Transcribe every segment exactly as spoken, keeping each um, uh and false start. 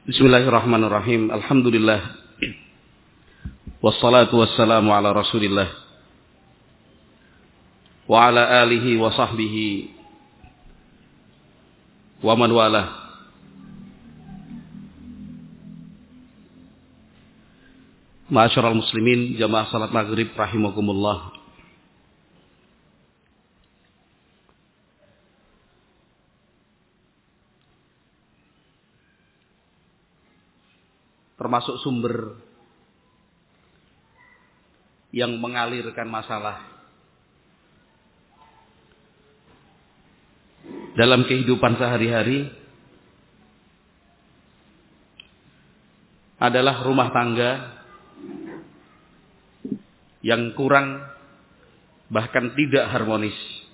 Bismillahirrahmanirrahim. Alhamdulillah. Wassalatu wassalamu ala Rasulillah wa ala alihi wa sahbihi wa man walah. Ma'asyiral muslimin, jamaah salat maghrib rahimakumullah. Termasuk sumber yang mengalirkan masalah dalam kehidupan sehari-hari adalah rumah tangga yang kurang, bahkan tidak harmonis.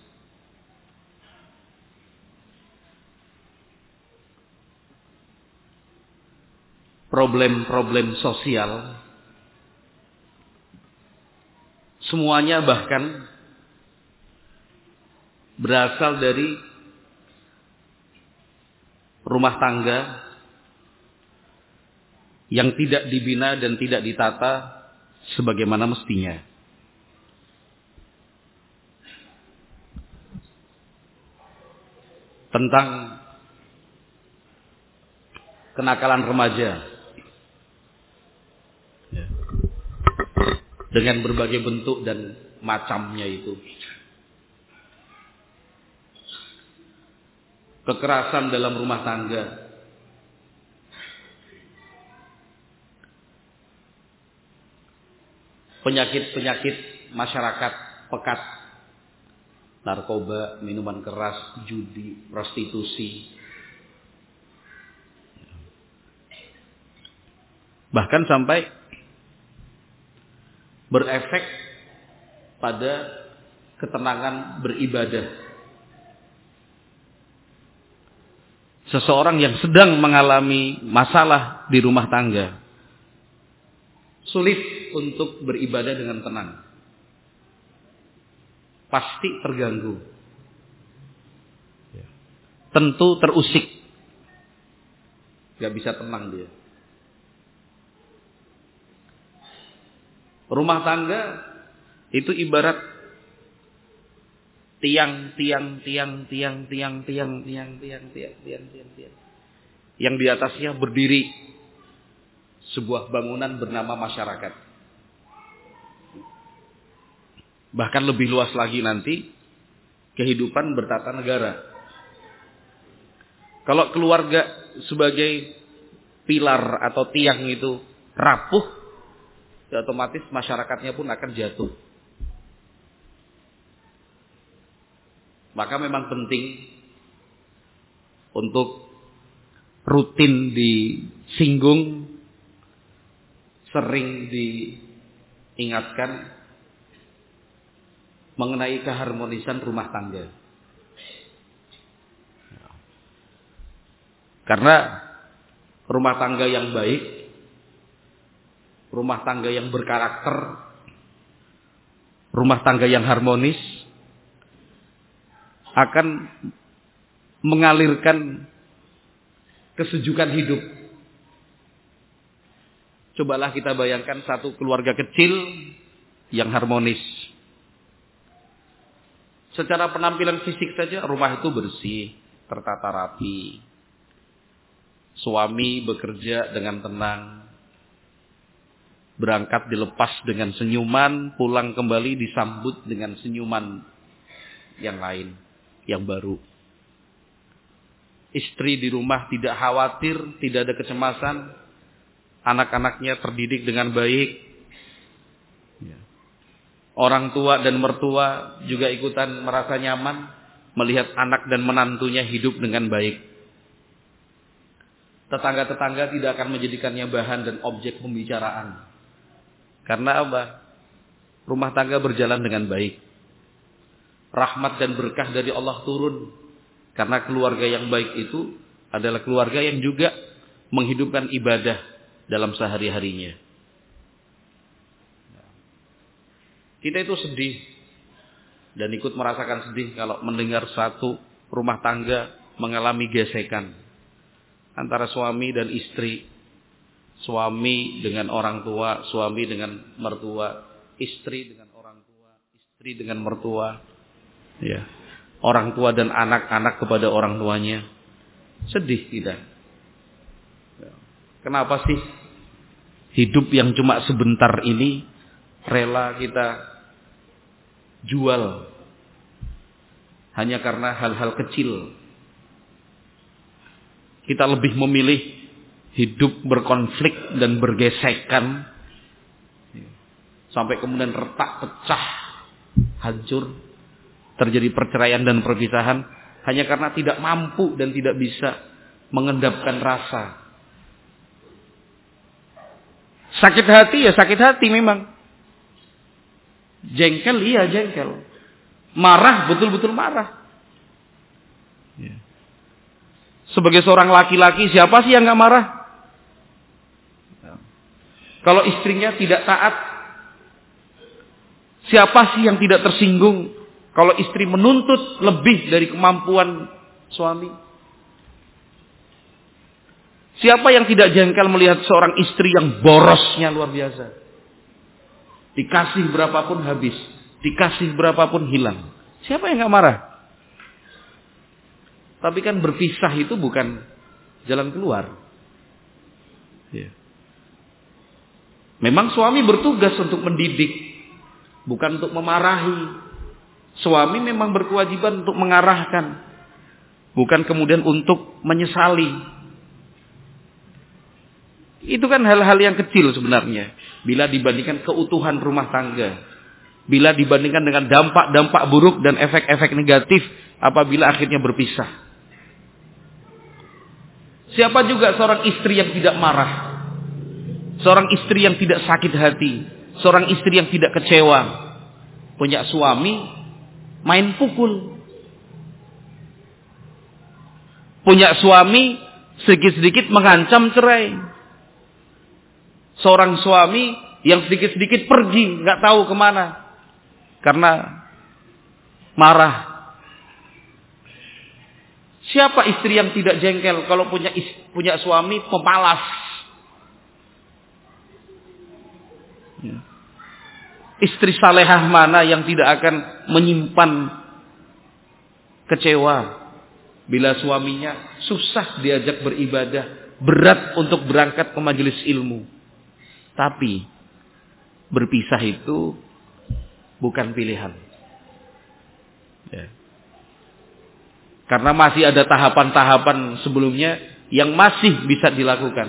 Problem-problem sosial semuanya bahkan berasal dari rumah tangga yang tidak dibina dan tidak ditata sebagaimana mestinya. Tentang kenakalan remaja dengan berbagai bentuk dan macamnya itu. Kekerasan dalam rumah tangga. Penyakit-penyakit masyarakat pekat. Narkoba, minuman keras, judi, prostitusi. Bahkan sampai berefek pada ketenangan beribadah. Seseorang yang sedang mengalami masalah di rumah tangga sulit untuk beribadah dengan tenang. Pasti terganggu. Tentu terusik. Gak bisa tenang dia. Rumah tangga itu ibarat tiang, tiang, tiang, tiang, tiang, tiang, tiang, tiang, tiang, tiang, tiang, tiang. Yang di atasnya berdiri sebuah bangunan bernama masyarakat. Bahkan lebih luas lagi nanti kehidupan bertata negara. Kalau keluarga sebagai pilar atau tiang itu rapuh, ya otomatis masyarakatnya pun akan jatuh. Maka memang penting untuk rutin disinggung, sering diingatkan mengenai keharmonisan rumah tangga. Karena rumah tangga yang baik, rumah tangga yang berkarakter, rumah tangga yang harmonis akan mengalirkan kesejukan hidup. Cobalah kita bayangkan satu keluarga kecil yang harmonis. Secara penampilan fisik saja rumah itu bersih, tertata rapi. Suami bekerja dengan tenang. Berangkat dilepas dengan senyuman, pulang kembali disambut dengan senyuman yang lain, yang baru. Istri di rumah tidak khawatir, tidak ada kecemasan. Anak-anaknya terdidik dengan baik. Orang tua dan mertua juga ikutan merasa nyaman melihat anak dan menantunya hidup dengan baik. Tetangga-tetangga tidak akan menjadikannya bahan dan objek pembicaraan. Karena apa? Rumah tangga berjalan dengan baik. Rahmat dan berkah dari Allah turun. Karena keluarga yang baik itu adalah keluarga yang juga menghidupkan ibadah dalam sehari-harinya. Kita itu sedih dan ikut merasakan sedih kalau mendengar satu rumah tangga mengalami gesekan. antara suami dan istri, suami dengan orang tua, suami dengan mertua, istri dengan orang tua, istri dengan mertua, ya, orang tua dan anak-anak kepada orang tuanya. Sedih kita. Kenapa sih hidup yang cuma sebentar ini rela kita jual hanya karena hal-hal kecil? Kita lebih memilih hidup berkonflik dan bergesekan sampai kemudian retak, pecah, hancur, terjadi perceraian dan perpisahan hanya karena tidak mampu dan tidak bisa mengendapkan rasa. Sakit hati ya sakit hati memang. Jengkel iya jengkel. Marah betul-betul marah. Sebagai seorang laki-laki, siapa sih yang gak marah? Kalau istrinya tidak taat, siapa sih yang tidak tersinggung? Kalau istri menuntut lebih dari kemampuan suami, siapa yang tidak jengkel melihat seorang istri yang borosnya luar biasa? Dikasih berapapun habis, dikasih berapapun hilang. Siapa yang gak marah? Tapi kan berpisah itu bukan jalan keluar. Ya. Memang suami bertugas untuk mendidik, bukan untuk memarahi. Suami memang berkewajiban untuk mengarahkan, bukan kemudian untuk menyesali. Itu kan hal-hal yang kecil sebenarnya, bila dibandingkan keutuhan rumah tangga, bila dibandingkan dengan dampak-dampak buruk dan efek-efek negatif apabila akhirnya berpisah. Siapa juga seorang istri yang tidak marah, seorang istri yang tidak sakit hati, seorang istri yang tidak kecewa, punya suami main pukul, punya suami sedikit-sedikit mengancam cerai, seorang suami yang sedikit-sedikit pergi nggak tahu kemana karena marah. Siapa istri yang tidak jengkel kalau punya punya suami pemalas? Istri salehah mana yang tidak akan menyimpan kecewa bila suaminya susah diajak beribadah, berat untuk berangkat ke majelis ilmu. Tapi berpisah itu bukan pilihan. Ya. Karena masih ada tahapan-tahapan sebelumnya yang masih bisa dilakukan.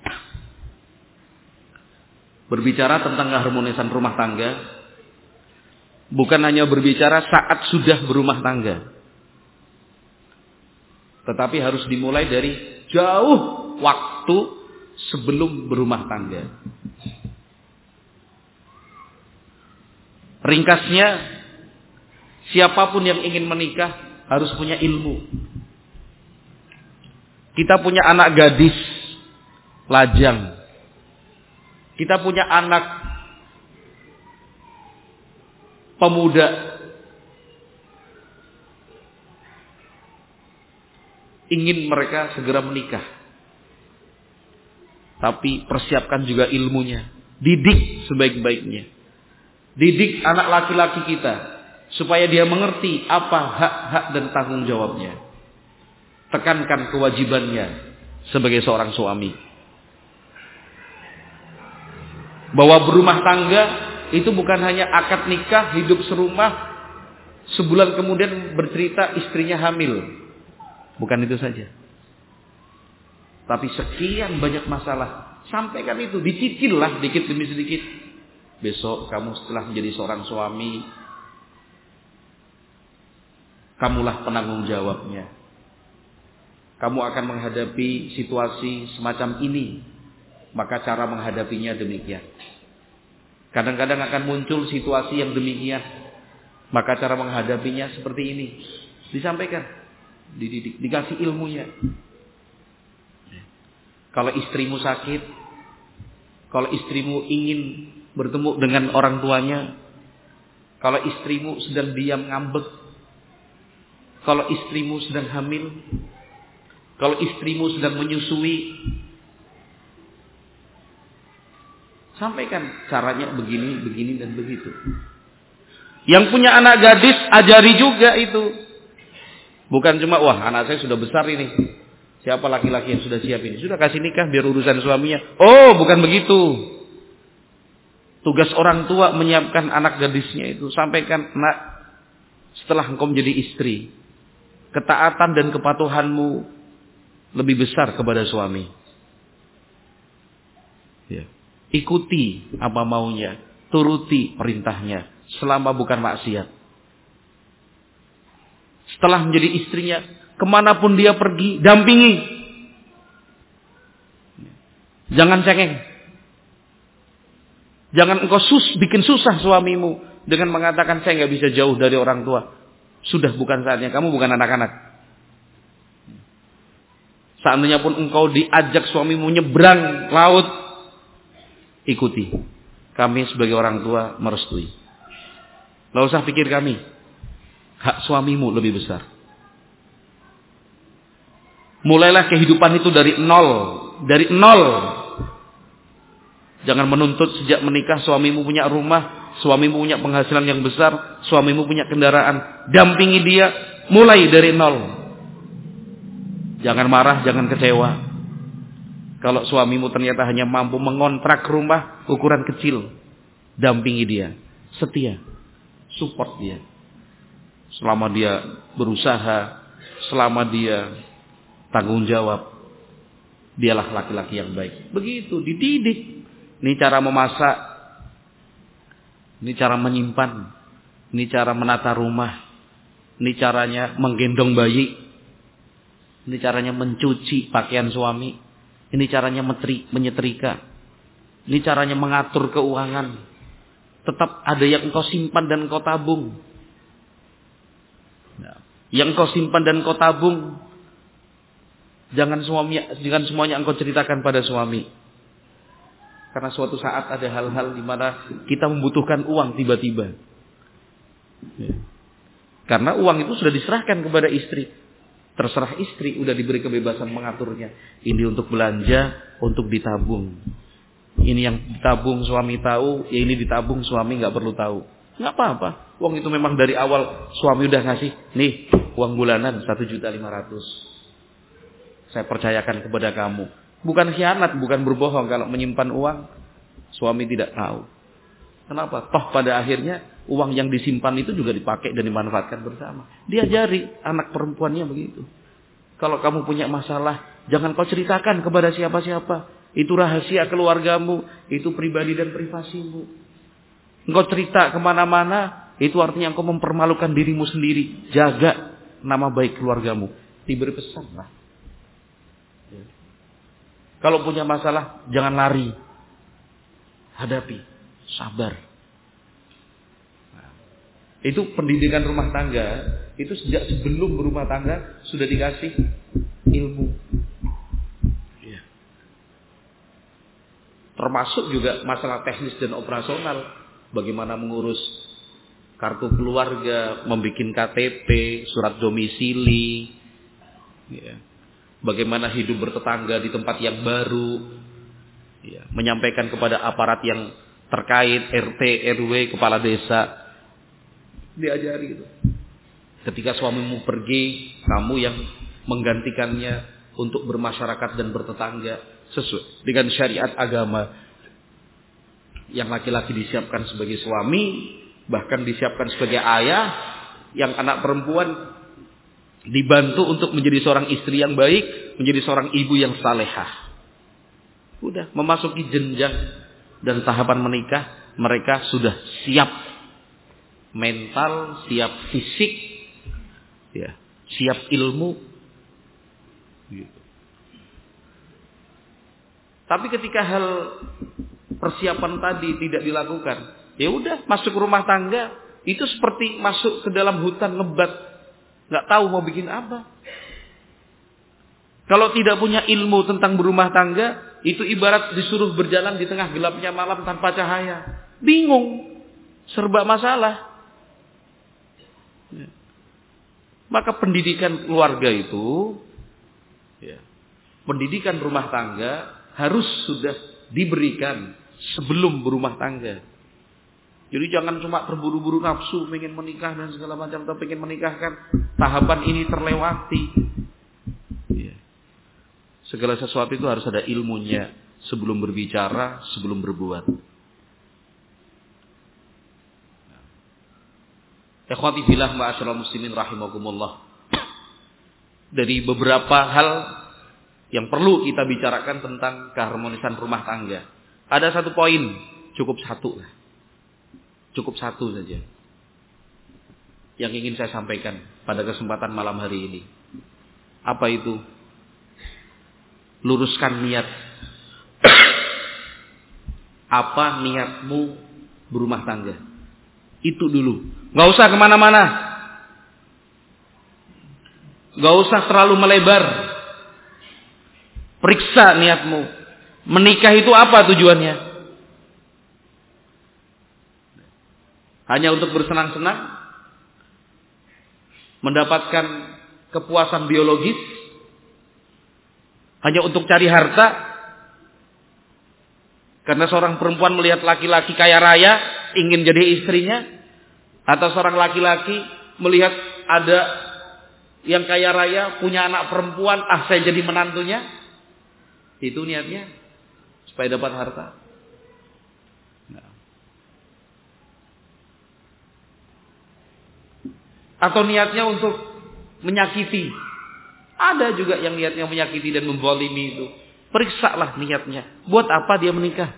Berbicara tentang keharmonisan rumah tangga, bukan hanya berbicara saat sudah berumah tangga, tetapi harus dimulai dari jauh waktu sebelum berumah tangga. Ringkasnya, siapapun yang ingin menikah harus punya ilmu. Kita punya anak gadis lajang, kita punya anak pemuda, ingin mereka segera menikah. Tapi persiapkan juga ilmunya, didik sebaik-baiknya. Didik anak laki-laki kita supaya dia mengerti apa hak-hak dan tanggung jawabnya. Tekankan kewajibannya sebagai seorang suami. Bahwa berumah tangga itu bukan hanya akad nikah, hidup serumah, sebulan kemudian bercerita istrinya hamil. Bukan itu saja. Tapi sekian banyak masalah. Sampaikan itu, dicicillah dikit demi sedikit. Besok kamu setelah menjadi seorang suami, kamulah penanggung jawabnya. Kamu akan menghadapi situasi semacam ini, maka cara menghadapinya demikian. Kadang-kadang akan muncul situasi yang demikian, maka cara menghadapinya seperti ini. Disampaikan, dididik, dikasih ilmunya. Kalau istrimu sakit, kalau istrimu ingin bertemu dengan orang tuanya, kalau istrimu sedang diam ngambek, kalau istrimu sedang hamil, Kalau istrimu sedang menyusui, sampaikan caranya begini, begini dan begitu. Yang punya anak gadis, ajari juga itu. Bukan cuma, wah anak saya sudah besar ini, siapa laki-laki yang sudah siap ini? Sudah kasih nikah biar urusan suaminya. Oh, bukan begitu. Tugas orang tua menyiapkan anak gadisnya itu. Sampaikan, nak, setelah engkau menjadi istri, ketaatan dan kepatuhanmu lebih besar kepada suami. Ya. Ikuti apa maunya, turuti perintahnya, selama bukan maksiat. Setelah menjadi istrinya, kemanapun dia pergi, dampingi. Jangan cengeng. Jangan engkau sus, bikin susah suamimu dengan mengatakan saya nggak bisa jauh dari orang tua. Sudah bukan saatnya, kamu bukan anak-anak. Seandainya pun engkau diajak suamimu nyebrang laut, ikuti. Kami sebagai orang tua merestui. Nggak usah pikir kami. Hak suamimu lebih besar. Mulailah kehidupan itu dari nol. Dari nol. Jangan menuntut sejak menikah suamimu punya rumah, suamimu punya penghasilan yang besar, suamimu punya kendaraan. Dampingi dia mulai dari nol. Jangan marah, jangan kecewa. Kalau suamimu ternyata hanya mampu mengontrak rumah ukuran kecil, dampingi dia, setia, support dia. Selama dia berusaha, selama dia tanggung jawab, dialah laki-laki yang baik. Begitu, dididik. Ini cara memasak, ini cara menyimpan, ini cara menata rumah, ini caranya menggendong bayi, ini caranya mencuci pakaian suami, ini caranya metri, menyetrika, ini caranya mengatur keuangan. Tetap ada yang engkau simpan dan engkau tabung. Yang engkau simpan dan engkau tabung, jangan semuanya, jangan semuanya engkau ceritakan pada suami. Karena suatu saat ada hal-hal di mana kita membutuhkan uang tiba-tiba. Ya. Karena uang itu sudah diserahkan kepada istri. Terserah istri, udah diberi kebebasan mengaturnya. Ini untuk belanja, untuk ditabung. Ini yang ditabung suami tahu, ya ini ditabung suami nggak perlu tahu. Nggak apa-apa. Uang itu memang dari awal suami udah ngasih. Nih, uang bulanan satu juta lima ratus. Saya percayakan kepada kamu. Bukan khianat, bukan berbohong kalau menyimpan uang. Suami tidak tahu. Kenapa? Toh pada akhirnya uang yang disimpan itu juga dipakai dan dimanfaatkan bersama. Diajari anak perempuannya begitu. Kalau kamu punya masalah, jangan kau ceritakan kepada siapa-siapa. Itu rahasia keluargamu. Itu pribadi dan privasimu. Engkau cerita kemana-mana, itu artinya engkau mempermalukan dirimu sendiri. Jaga nama baik keluargamu. Diberi pesan lah. Kalau punya masalah, jangan lari. Hadapi. Sabar. Nah, itu pendidikan rumah tangga. Itu sejak sebelum berumah tangga sudah dikasih ilmu. Ya. Termasuk juga masalah teknis dan operasional. Bagaimana mengurus kartu keluarga, membuat K T P, surat domisili. Ya. Bagaimana hidup bertetangga di tempat yang baru. Ya. Menyampaikan kepada aparat yang terkait, R T, R W, kepala desa. Diajari itu. Ketika suamimu pergi, kamu yang menggantikannya untuk bermasyarakat dan bertetangga sesuai dengan syariat agama. Yang laki-laki disiapkan sebagai suami, bahkan disiapkan sebagai ayah. Yang anak perempuan dibantu untuk menjadi seorang istri yang baik, menjadi seorang ibu yang salehah. Udah memasuki jenjang dan tahapan menikah, mereka sudah siap mental, siap fisik, ya, siap ilmu. Gitu. Tapi ketika hal persiapan tadi tidak dilakukan, ya udah masuk rumah tangga itu seperti masuk ke dalam hutan lebat. Nggak tahu mau bikin apa. Kalau tidak punya ilmu tentang berumah tangga, itu ibarat disuruh berjalan di tengah gelapnya malam tanpa cahaya. Bingung. Serba masalah. Maka pendidikan keluarga itu Ya. Pendidikan rumah tangga harus sudah diberikan sebelum berumah tangga. Jadi jangan cuma terburu-buru nafsu, pengen menikah dan segala macam, atau pengen menikahkan, tahapan ini terlewati. Ya. Segala sesuatu itu harus ada ilmunya sebelum berbicara, sebelum berbuat. Ikhwati fillah ma'asyiral muslimin rahimakumullah. Dari beberapa hal yang perlu kita bicarakan tentang keharmonisan rumah tangga. Ada satu poin, cukup satu lah. Cukup satu saja yang ingin saya sampaikan pada kesempatan malam hari ini. Apa itu? Luruskan niat. Apa niatmu berumah tangga? Itu dulu. Gak usah kemana-mana. Gak usah terlalu melebar. Periksa niatmu. Menikah itu apa tujuannya? Hanya untuk bersenang-senang? Mendapatkan kepuasan biologis? Hanya untuk cari harta? Karena seorang perempuan melihat laki-laki kaya raya, ingin jadi istrinya? Atau seorang laki-laki melihat ada yang kaya raya, punya anak perempuan, ah saya jadi menantunya? Itu niatnya? Supaya dapat harta? Nah. Atau niatnya untuk menyakiti? Ada juga yang niatnya menyakiti dan membolimi itu. Periksalah niatnya. Buat apa dia menikah?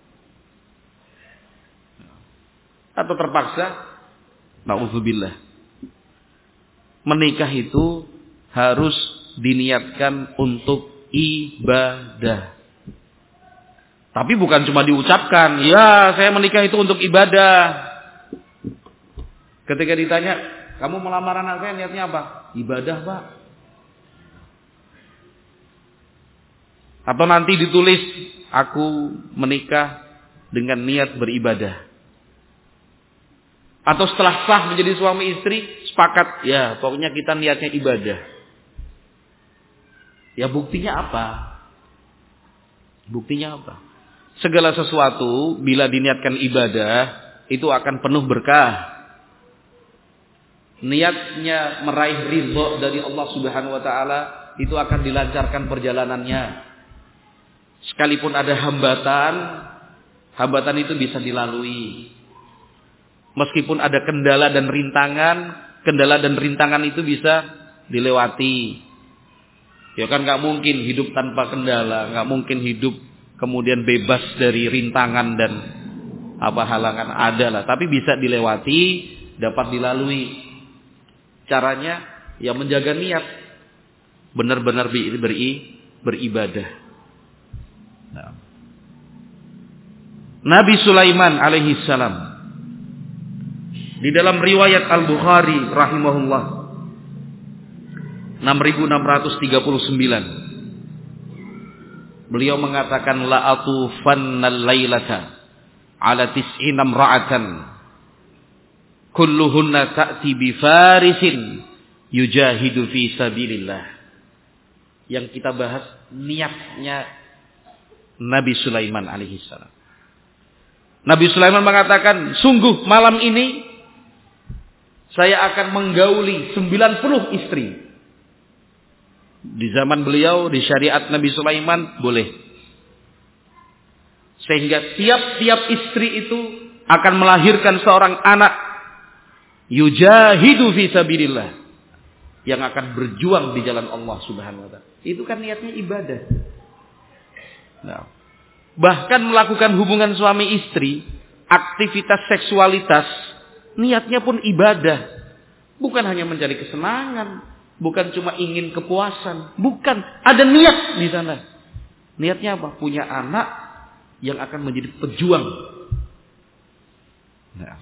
Atau terpaksa? Na'udzubillah. Menikah itu harus diniatkan untuk ibadah. Tapi bukan cuma diucapkan, ya saya menikah itu untuk ibadah. Ketika ditanya, kamu melamar anak saya niatnya apa? Ibadah, Pak. Atau nanti ditulis, aku menikah dengan niat beribadah. Atau setelah sah menjadi suami istri, sepakat, ya pokoknya kita niatnya ibadah. Ya buktinya apa? Buktinya apa? Segala sesuatu bila diniatkan ibadah, itu akan penuh berkah. Niatnya meraih ridho dari Allah Subhanahu wa taala, itu akan dilancarkan perjalanannya. Sekalipun ada hambatan, hambatan itu bisa dilalui. Meskipun ada kendala dan rintangan, kendala dan rintangan itu bisa dilewati. Ya kan gak mungkin hidup tanpa kendala, gak mungkin hidup kemudian bebas dari rintangan dan apa halangan, ada lah. Tapi bisa dilewati, dapat dilalui. Caranya ya menjaga niat, benar-benar beri, beribadah. Nah. Nabi Sulaiman alaihi salam di dalam riwayat Al-Bukhari rahimahullah enam ribu enam ratus tiga puluh sembilan, beliau mengatakan la atufannal lailata ala tis'ina imra'atan kulluhunna ta'ti bi farisin yujahidu fi sabilillah. Yang kita bahas niatnya Nabi Sulaiman alaihi salam. Nabi Sulaiman mengatakan, sungguh malam ini saya akan menggauli sembilan puluh istri. Di zaman beliau, di syariat Nabi Sulaiman, boleh. Sehingga tiap-tiap istri itu akan melahirkan seorang anak. Yujahidu fi sabilillah. Yang akan berjuang di jalan Allah Subhanahu wa ta'ala. Itu kan niatnya ibadah. Nah, bahkan melakukan hubungan suami istri, aktivitas seksualitas, niatnya pun ibadah. Bukan hanya mencari kesenangan, bukan cuma ingin kepuasan, bukan, ada niat di sana. Niatnya apa? Punya anak yang akan menjadi pejuang. Nah.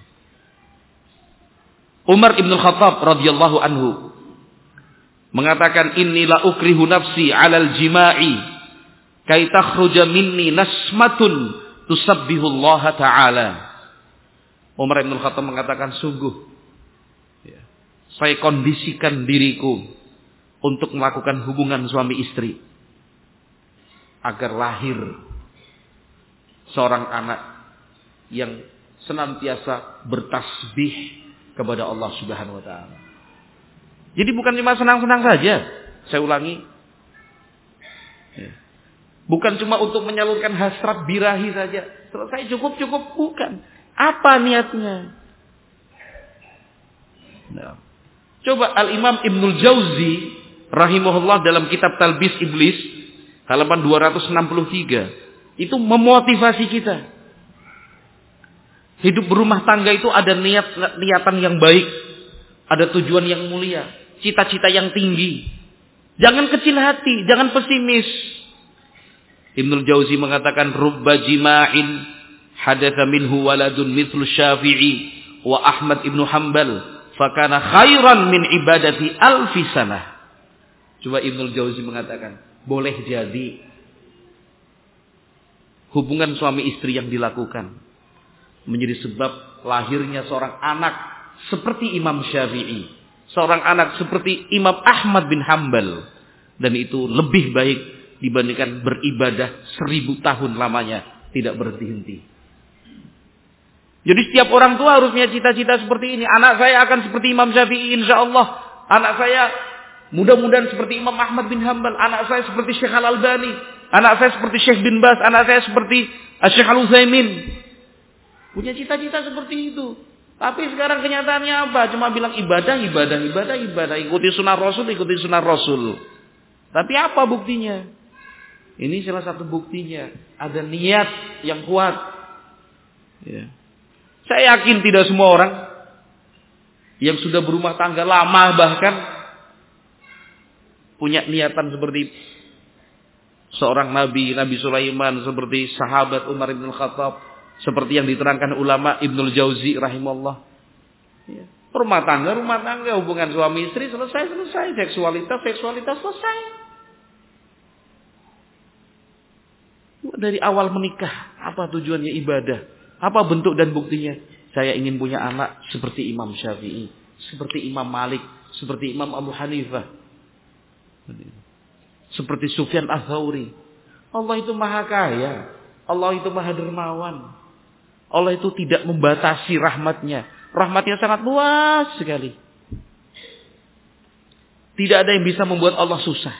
Umar ibn Khattab radhiyallahu anhu mengatakan, inni la ukrihu nafsi 'alal jima'i kai takhruja minni nasmatun tusabbihu Allah ta'ala. Umar ibn Khattab mengatakan, sungguh ya, saya kondisikan diriku untuk melakukan hubungan suami istri agar lahir seorang anak yang senantiasa bertasbih kepada Allah Subhanahu wa taala. Jadi bukan cuma senang-senang saja, saya ulangi. Bukan cuma untuk menyalurkan hasrat birahi saja. Selesai cukup-cukup, bukan. Apa niatnya? Nah. Coba Al-Imam Ibnul Jauzi rahimahullah dalam kitab Talbis Iblis halaman dua ratus enam puluh tiga itu memotivasi kita. Hidup berumah tangga itu ada niat niatan yang baik, ada tujuan yang mulia, cita-cita yang tinggi. Jangan kecil hati, jangan pesimis. Ibnul Jauzi mengatakan rubba jima'in hadatsa minhu waladun mithlu Syafi'i wa Ahmad ibnu Hanbal fakana khairan min ibadati alfi sanah. Coba Ibnul Jauzi mengatakan, boleh jadi hubungan suami istri yang dilakukan menjadi sebab lahirnya seorang anak seperti Imam Syafi'i, seorang anak seperti Imam Ahmad bin Hanbal, dan itu lebih baik dibandingkan beribadah seribu tahun lamanya tidak berhenti-henti. Jadi setiap orang tua harus punya cita-cita seperti ini. Anak saya akan seperti Imam Syafi'i insyaallah. Anak saya mudah-mudahan seperti Imam Ahmad bin Hanbal. Anak saya seperti Syekh Al-Albani. Anak saya seperti Syekh bin Baz. Anak saya seperti Syekh Al-Utsaimin. Punya cita-cita seperti itu. Tapi sekarang kenyataannya apa? Cuma bilang ibadah, ibadah, ibadah, ibadah. Ikuti sunnah Rasul, ikuti sunnah Rasul. Tapi apa buktinya? Ini salah satu buktinya. Ada niat yang kuat. Ya. Saya yakin tidak semua orang yang sudah berumah tangga lama bahkan punya niatan seperti seorang nabi, Nabi Sulaiman, seperti sahabat Umar bin Khattab, seperti yang diterangkan ulama Ibnul Jauzi rahimahullah. Ya. Rumah tangga, rumah tangga, hubungan suami istri selesai, selesai. Seksualitas, seksualitas selesai. Dari awal menikah, apa tujuannya ibadah? Apa bentuk dan buktinya? Saya ingin punya anak seperti Imam Syafi'i, seperti Imam Malik, seperti Imam Abu Hanifah, seperti Sufyan Ats-Tsauri. Allah itu maha kaya, Allah itu maha dermawan, Allah itu tidak membatasi rahmatnya. Rahmatnya sangat luas sekali. Tidak ada yang bisa membuat Allah susah.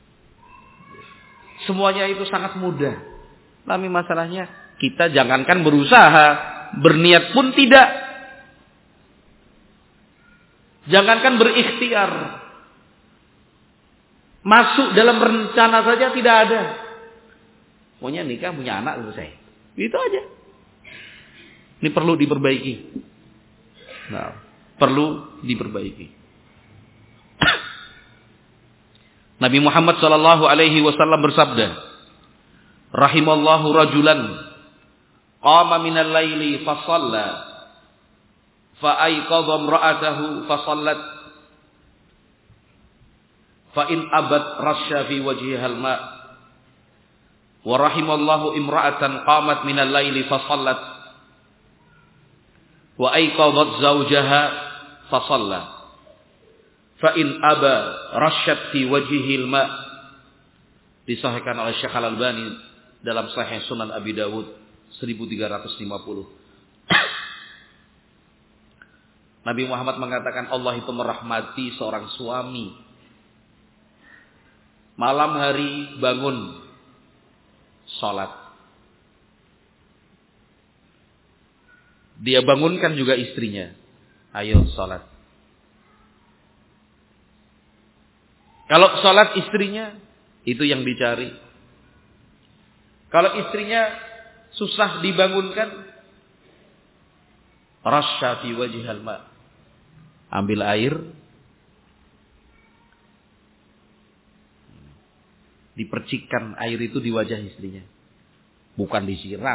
Semuanya itu sangat mudah. Tapi masalahnya kita jangankan berusaha, berniat pun tidak. Jangankan berikhtiar, masuk dalam rencana saja tidak ada. Pokoknya nikah, punya anak, selesai. Itu aja. Ini perlu diperbaiki. Nah, perlu diperbaiki. Nabi Muhammad sallallahu alaihi wasallam bersabda, rahimallahu rajulan qama minal laili fa shalla fa ayqadha imra'atahu fa shallat fa in abad rasya fi wajhiha al-ma' wa rahimallahu imra'atan qamat minal laili fa shallat wa ayqadhat zawjaha fa shalla fa in aba rasyat fi wajhihi al-ma'. Disahihkan oleh Syekh Al-Albani dalam Sahih Sunan Abi Dawud seribu tiga ratus lima puluh. Nabi Muhammad mengatakan Allah itu merahmati seorang suami. Malam hari bangun sholat. Dia bangunkan juga istrinya. Ayo sholat. Kalau sholat istrinya, itu yang dicari. Kalau istrinya susah dibangunkan, rasya fi wajhil ma'. Ambil air, dipercikkan air itu di wajah istrinya. Bukan disiram.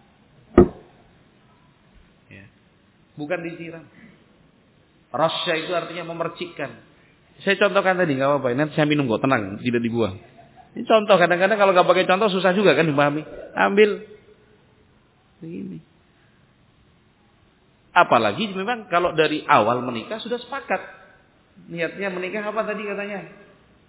Ya. Bukan disiram. Rasya itu artinya memercikkan. Saya contohkan tadi, nggak apa-apa. Nanti saya minum kok, tenang, tidak dibuang. Ini contoh, kadang-kadang kalau nggak pakai contoh susah juga kan dipahami. Ambil begini. Apalagi memang kalau dari awal menikah sudah sepakat. Niatnya menikah apa tadi katanya?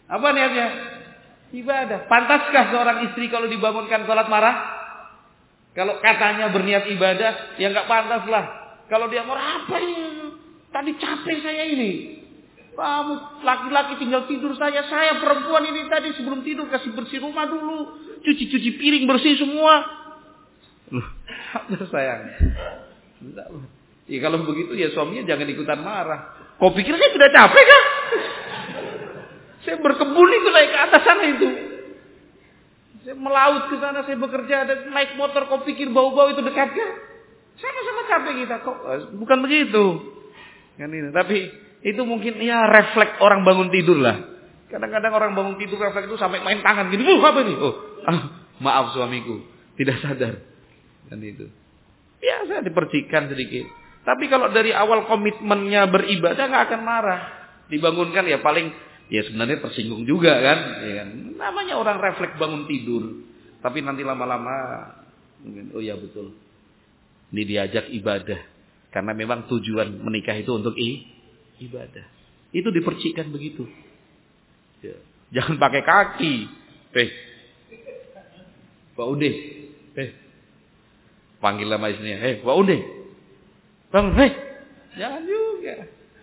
Apa niatnya? Ibadah. Pantaskah seorang istri kalau dibangunkan sholat marah? Kalau katanya berniat ibadah, ya nggak pantas lah. Kalau dia marah, apa ini? Tadi capek saya ini. Kamu laki-laki tinggal tidur saya. Saya perempuan ini tadi sebelum tidur kasih bersih rumah dulu. Cuci-cuci piring bersih semua. Loh, sayang. Ya kalau begitu ya suaminya jangan ikutan marah. Kau pikir saya sudah capek kah? Saya berkebun itu naik ke atas sana itu. Saya melaut ke sana, saya bekerja, ada naik motor, kau pikir bau-bau itu dekat kah? Sama-sama capek kita kok. Bukan begitu. Kan ini. Tapi itu mungkin ya refleks orang bangun tidur lah. Kadang-kadang orang bangun tidur refleks itu sampai main tangan gini. Uh, apa ini? Oh, ah, maaf suamiku, tidak sadar. Kan itu. Ya saya dipercikan sedikit. Tapi kalau dari awal komitmennya beribadah nggak akan marah. Dibangunkan ya paling ya sebenarnya tersinggung juga kan. Ya kan? Namanya orang refleks bangun tidur. Tapi nanti lama-lama oh ya betul. Ini diajak ibadah. Karena memang tujuan menikah itu untuk i, ibadah. Itu dipercikkan begitu. Ya. Jangan pakai kaki. Eh. Pak Ude. Eh. Panggil nama istrinya. Eh, Pak Ude. Bangun, hei. Jangan juga.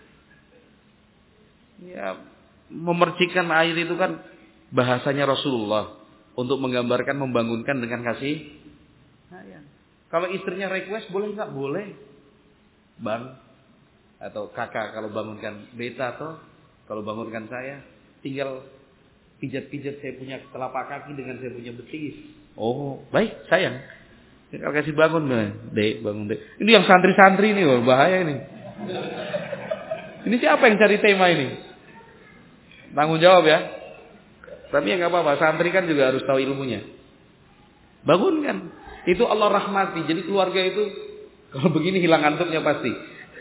Ya, memercikkan air itu kan bahasanya Rasulullah untuk menggambarkan membangunkan dengan kasih sayang. Kalau istrinya request boleh enggak? Boleh. Bang atau kakak kalau bangunkan beta atau kalau bangunkan saya tinggal pijat-pijat saya punya telapak kaki dengan saya punya betis. Oh, baik, sayang. Kalau kasih bangun, Dek, bangun, Dek. Ini yang santri-santri ini, oh, bahaya ini. Ini siapa yang cari tema ini? Tanggung jawab ya. Tapi ya nggak apa-apa, santri kan juga harus tahu ilmunya. Bangunkan. Itu Allah rahmati. Jadi keluarga itu kalau begini hilang ngantuknya pasti.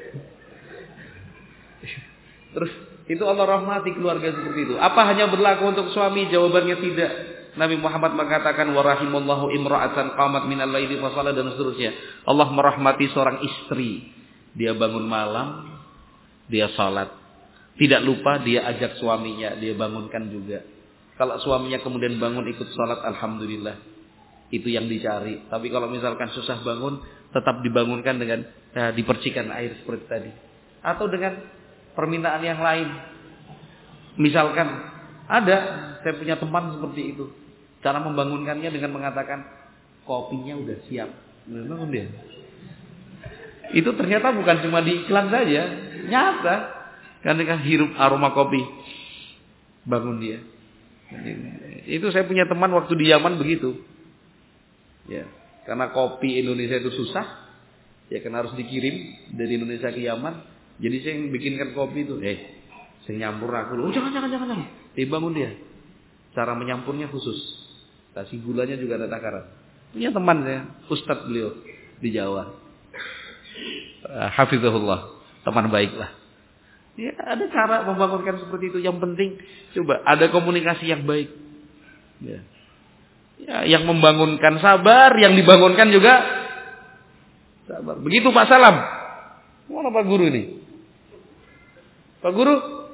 Terus itu Allah rahmati keluarga seperti itu. Apa hanya berlaku untuk suami? Jawabannya tidak. Nabi Muhammad mengatakan wa rahimallahu imra'atan qamat minal laili fa shalat dan seterusnya. Allah merahmati seorang istri. Dia bangun malam, dia salat. Tidak lupa dia ajak suaminya, dia bangunkan juga. Kalau suaminya kemudian bangun ikut salat, alhamdulillah. Itu yang dicari. Tapi kalau misalkan susah bangun, tetap dibangunkan dengan eh, dipercikan air seperti tadi. Atau dengan permintaan yang lain. Misalkan ada, saya punya teman seperti itu. Cara membangunkannya dengan mengatakan kopinya udah siap. Memang dia. Itu ternyata bukan cuma di iklan saja, nyata. Karena hirup aroma kopi, bangun dia. Itu saya punya teman waktu di Yaman begitu. Ya, karena kopi Indonesia itu susah, ya kan harus dikirim dari Indonesia ke Yaman. Jadi saya yang bikinkan kopi itu, eh, saya nyampur aku loh. Oh, jangan jangan jangan jangan. Dibangun dia. Cara menyampurnya khusus. Kasih gulanya juga ada takaran. Punya teman saya, Ustadz beliau di Jawa. Uh, Hafizahullah, teman baik lah. Ya, ada cara membangunkan seperti itu. Yang penting coba ada komunikasi yang baik. Ya. Ya, yang membangunkan sabar, yang dibangunkan juga sabar. Begitu Pak Salam. Mana Pak Guru ini? Pak Guru?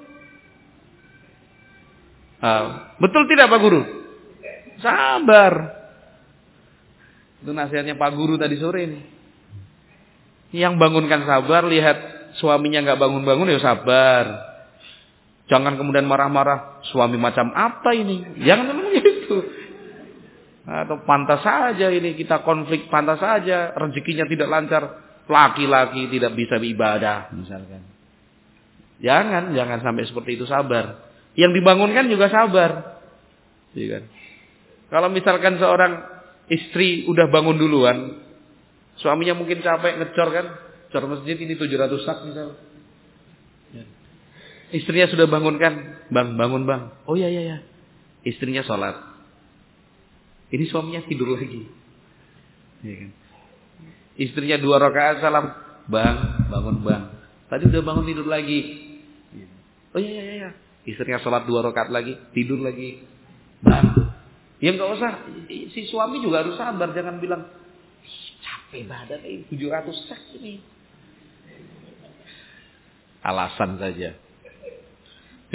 Ah, betul tidak Pak Guru? Sabar. Itu nasihatnya Pak Guru tadi sore ini. Yang bangunkan sabar, lihat suaminya nggak bangun-bangun ya sabar. Jangan kemudian marah-marah, suami macam apa ini? Jangan memang gitu. Atau pantas saja ini kita konflik, pantas saja rezekinya tidak lancar, laki-laki tidak bisa beribadah misalkan. Jangan, jangan sampai seperti itu, sabar. Yang dibangunkan juga sabar. Iya kan? Kalau misalkan seorang istri udah bangun duluan, suaminya mungkin capek ngecor kan, cor masjid ini tujuh ratus sak misal. Ya. Istrinya sudah bangunkan, bang bangun bang. Oh iya iya ya. Istrinya sholat. Ini suaminya tidur lagi. Ya kan? Istrinya dua rakaat salam, bang bangun bang. Tadi udah bangun tidur lagi. Oh iya iya iya. Istrinya sholat dua rakaat lagi, tidur lagi, bang. Ya nggak usah. Si suami juga harus sabar, jangan bilang capek badan ini tujuh ratus sak ini. Alasan saja.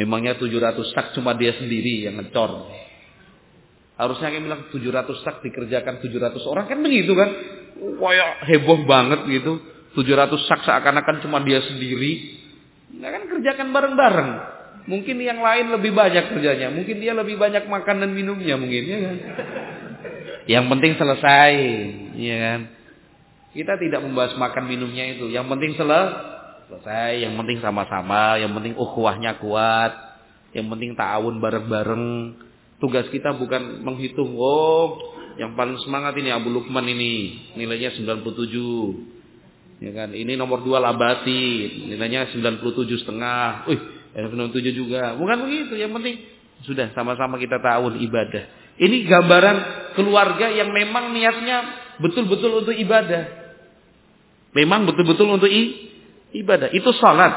Memangnya tujuh ratus sak cuma dia sendiri yang ngecor. Harusnya kayak bilang tujuh ratus sak dikerjakan tujuh ratus orang, kan begitu kan? Kayak heboh banget gitu. tujuh ratus sak seakan-akan cuma dia sendiri. Nah kan kerjakan bareng-bareng. Mungkin yang lain lebih banyak kerjanya. Mungkin dia lebih banyak makan dan minumnya mungkin, ya kan? Yang penting selesai, ya kan? Kita tidak membahas makan minumnya itu. Yang penting selesai, yang penting sama-sama, yang penting ukhuwahnya kuat, yang penting ta'awun bareng-bareng. Tugas kita bukan menghitung, oh yang paling semangat ini Abu Lukman ini, nilainya sembilan puluh tujuh. Ya kan? Ini nomor dua Labati, nilainya sembilan puluh tujuh setengah. Wih, sembilan puluh tujuh juga. Bukan begitu, yang penting sudah sama-sama kita ta'awun ibadah. Ini gambaran keluarga yang memang niatnya betul-betul untuk ibadah. Memang betul-betul untuk i, ibadah. Itu salat.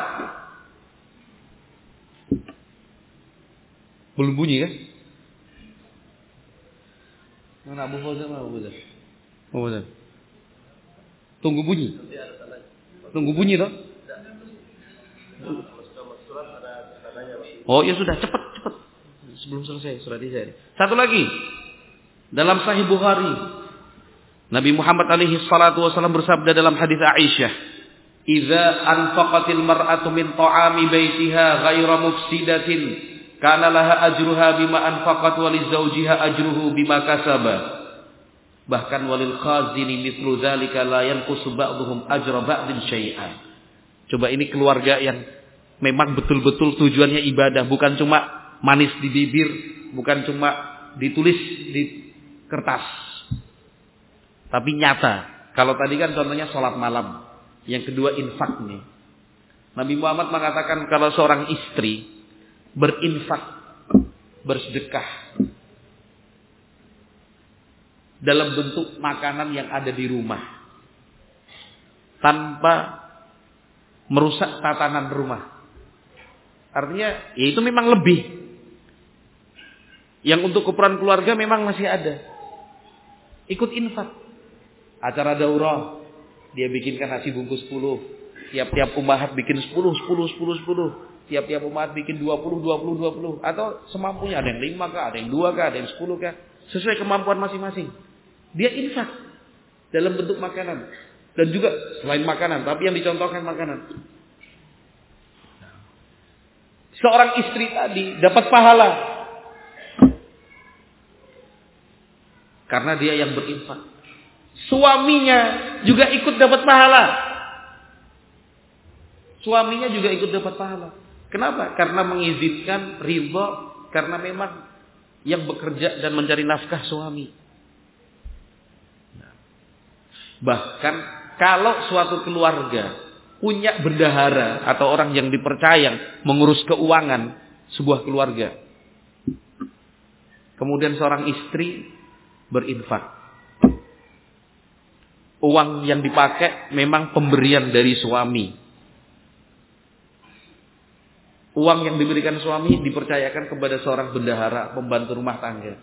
Belum bunyi kan? Mana Abu Fauzan, Abu Fauzan? Abu Fauzan. Tunggu bunyi. Tunggu bunyi toh? Oh ya sudah, cepat cepat. Sebelum selesai surat ini. Satu lagi. Dalam Sahih Bukhari, Nabi Muhammad alaihi salatu wasallam bersabda dalam hadis Aisyah, "Idza anfaqatil mar'atu min ta'ami baitiha ghaira mufsidatin, kana laha ajruha bima anfaqat wa li zawjiha ajruhu bima kasaba." Bahkan walil khazini mithlu dzalika la yanqusu ba'dhum ajra ba'din syai'an. Coba ini keluarga yang memang betul-betul tujuannya ibadah, bukan cuma manis di bibir, bukan cuma ditulis di kertas. Tapi nyata. Kalau tadi kan contohnya sholat malam. Yang kedua infak nih. Nabi Muhammad mengatakan kalau seorang istri berinfak, bersedekah dalam bentuk makanan yang ada di rumah, tanpa merusak tatanan rumah. Artinya ya itu memang lebih. Yang untuk ukuran keluarga memang masih ada. Ikut infak. Acara daurah, dia bikinkan nasi bungkus sepuluh. Tiap-tiap ummahat bikin sepuluh, sepuluh, sepuluh, sepuluh. Tiap-tiap ummahat bikin dua puluh, dua puluh, dua puluh. Atau semampunya, ada yang lima kah, ada yang dua kah, ada yang sepuluh kah. Sesuai kemampuan masing-masing. Dia infak dalam bentuk makanan. Dan juga selain makanan, tapi yang dicontohkan makanan. Seorang istri tadi dapat pahala. Karena dia yang berinfak. Suaminya juga ikut dapat pahala. Suaminya juga ikut dapat pahala. Kenapa? Karena mengizinkan ridha, karena memang yang bekerja dan mencari nafkah suami. Bahkan kalau suatu keluarga punya bendahara atau orang yang dipercaya mengurus keuangan sebuah keluarga, kemudian seorang istri berinfak, uang yang dipakai memang pemberian dari suami. Uang yang diberikan suami dipercayakan kepada seorang bendahara, pembantu rumah tangga.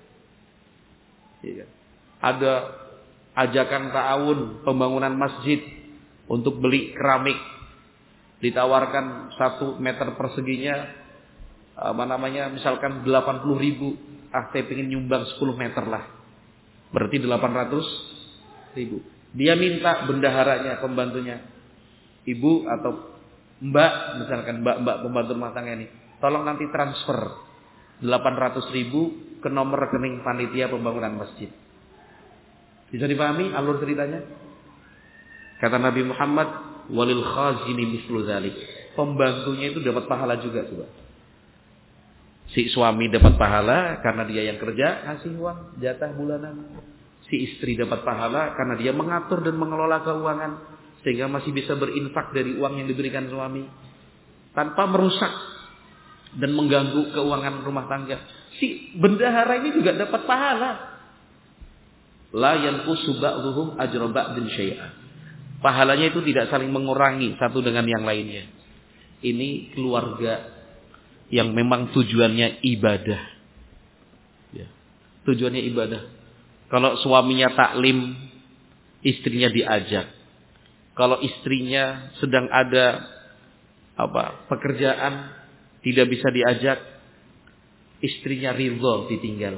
Ada ajakan ta'awun pembangunan masjid untuk beli keramik, ditawarkan satu meter perseginya apa namanya misalkan delapan puluh ribu. Ah, saya pengen nyumbang sepuluh meter lah, berarti delapan ratus ribu. Dia minta bendaharanya, pembantunya, ibu atau mbak, misalkan mbak-mbak pembantu rumah tangga ini, tolong nanti transfer delapan ratus ribu ke nomor rekening panitia pembangunan masjid. Bisa dipahami alur ceritanya? Kata Nabi Muhammad, walil khazini mislu dzalik. Pembantunya itu dapat pahala juga, coba. Si suami dapat pahala karena dia yang kerja, ngasih uang jatah bulanan. Si istri dapat pahala karena dia mengatur dan mengelola keuangan, sehingga masih bisa berinfak dari uang yang diberikan suami tanpa merusak dan mengganggu keuangan rumah tangga. Si bendahara ini juga dapat pahala. La yanqusu ba'dhum ajra ba'din syai'an. Pahalanya itu tidak saling mengurangi satu dengan yang lainnya. Ini keluarga yang memang tujuannya ibadah. Ya, tujuannya ibadah. Kalau suaminya taklim, istrinya diajak. Kalau istrinya sedang ada apa pekerjaan, tidak bisa diajak, istrinya ridho ditinggal.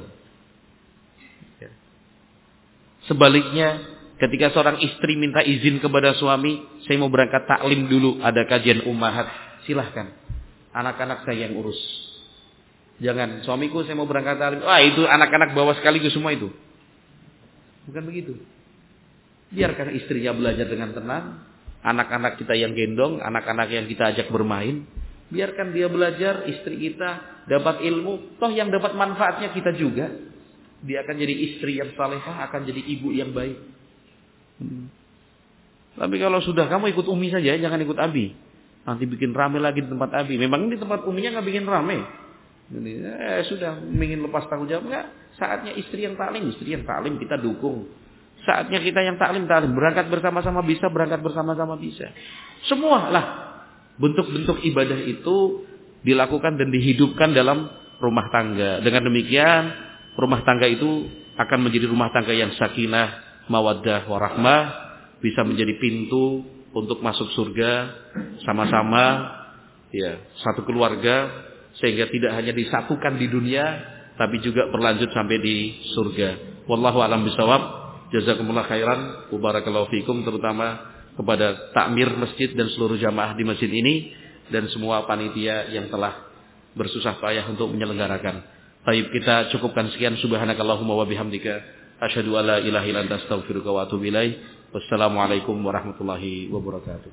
Sebaliknya, ketika seorang istri minta izin kepada suami, saya mau berangkat taklim dulu, ada kajian ummahat, silahkan. Anak-anak saya yang urus. Jangan, suamiku saya mau berangkat taklim, wah itu anak-anak bawa sekaligus semua itu. Bukan begitu. Biarkan istrinya belajar dengan tenang, anak-anak kita yang gendong, anak-anak yang kita ajak bermain, biarkan dia belajar, istri kita dapat ilmu, toh yang dapat manfaatnya kita juga. Dia akan jadi istri yang salehah, akan jadi ibu yang baik. Hmm. Tapi kalau sudah kamu ikut Umi saja, jangan ikut Abi. Nanti bikin rame lagi di tempat Abi. Memang di tempat Uminya nggak bikin rame. Jadi, eh, sudah ingin lepas tanggung jawab nggak? Saatnya istri yang taklim, istri yang taklim kita dukung. Saatnya kita yang taklim taklim, berangkat bersama-sama bisa, berangkat bersama-sama bisa. Semua lah bentuk-bentuk ibadah itu dilakukan dan dihidupkan dalam rumah tangga. Dengan demikian rumah tangga itu akan menjadi rumah tangga yang sakinah, mawaddah, warahmah, bisa menjadi pintu untuk masuk surga sama-sama, ya, satu keluarga, sehingga tidak hanya disatukan di dunia, tapi juga berlanjut sampai di surga. Wallahu a'lam bishawab. Jazakumullah khairan, wa barakallahu fikum, terutama kepada takmir masjid dan seluruh jamaah di masjid ini dan semua panitia yang telah bersusah payah untuk menyelenggarakan. Baik, kita cukupkan sekian. Subhanakallahumma wa bihamdika asyhadu an la ilaha illa anta astaghfiruka wa atubu ilaik. Wassalamualaikum warahmatullahi wabarakatuh.